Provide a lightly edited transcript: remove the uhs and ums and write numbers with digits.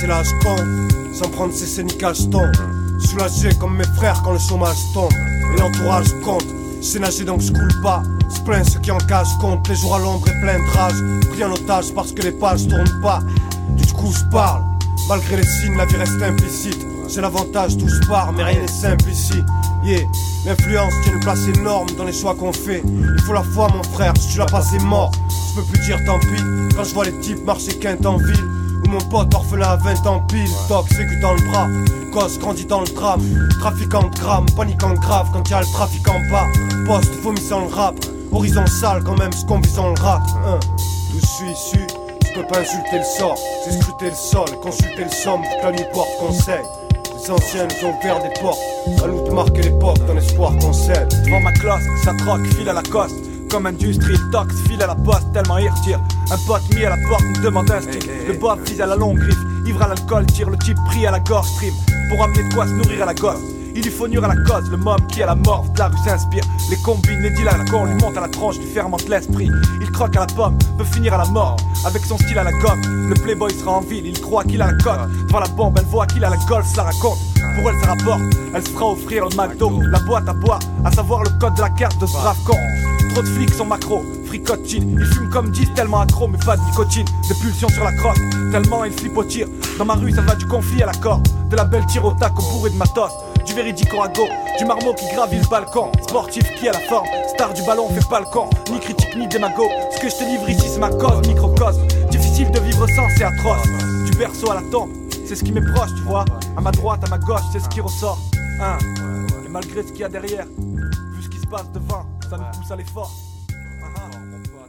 là je compte, sans prendre ses scènes cacheton. Soulagé comme mes frères quand le chômage tombe. Et l'entourage compte, c'est nager donc je coule pas. Se plaint ceux qui en cachent compte, les jours à l'ombre et plein de rage. Pris en otage parce que les pages tournent pas. Du coup je parle, malgré les signes la vie reste implicite. J'ai l'avantage d'où je pars mais rien n'est simple ici. Yeah, l'influence tient une place énorme dans les choix qu'on fait. Il faut la foi mon frère, je suis là passé mort. Je peux plus dire tant pis, quand je vois les types marcher quinte en ville. Ou mon pote orphelin à 20 ans pile, tox aigu dans le bras. Gosse grandit dans le drame, trafiquant de grammes, paniquant grave quand y'a le trafic en bas. Poste vomissant le rap, horizon sale quand même ce qu'on vise on le rate. D'où je suis issu, je peux pas insulter le sort. J'ai scruté le sol, consulté le somme, toute la nuit porte conseil. Les anciens nous ont ouvert des portes, à nous de marquer l'époque dans l'espoir qu'on cède. Devant ma classe, ça troque, file à la coste. Comme industrie, le tox, file à la poste, tellement il retire. Un pote mis à la porte, me demande un stick. Le bob vise à la longue griffe, ivre à l'alcool, tire le type pris à la gorge, stream. Pour amener de quoi se nourrir à la gosse. Il lui faut nuire à la cause, le môme qui à la mort de la rue s'inspire. Les combines, les deals à la con, lui monte à la tranche, lui fermente l'esprit. Il croque à la pomme, peut finir à la mort. Avec son style à la gomme, le playboy sera en ville, il croit qu'il a la cote. Devant la bombe, elle voit qu'il a la golf, ça raconte. Pour elle, ça rapporte, elle se fera offrir le McDo, la boîte à boire, à savoir le code de la carte de ce brave con. Trop de flics sont macro, fricotine. Il fume comme 10, tellement accro, mais pas de nicotine. Des pulsions sur la crosse, tellement il flippe au tir. Dans ma rue, ça va du conflit à la corde. De la belle tire au tac au bourré de matos. Du véridique au ragot, du marmot qui gravit le balcon. Sportif qui a la forme, star du ballon fait pas le con. Ni critique ni démago, ce que je te livre ici c'est ma cause, microcosme. Difficile de vivre sans, c'est atroce. Du berceau à la tombe, c'est ce qui m'est proche, tu vois. À ma droite, à ma gauche, c'est ce qui ressort. Et malgré ce qu'il y a derrière, vu ce qui se passe devant, ça nous pousse à l'effort.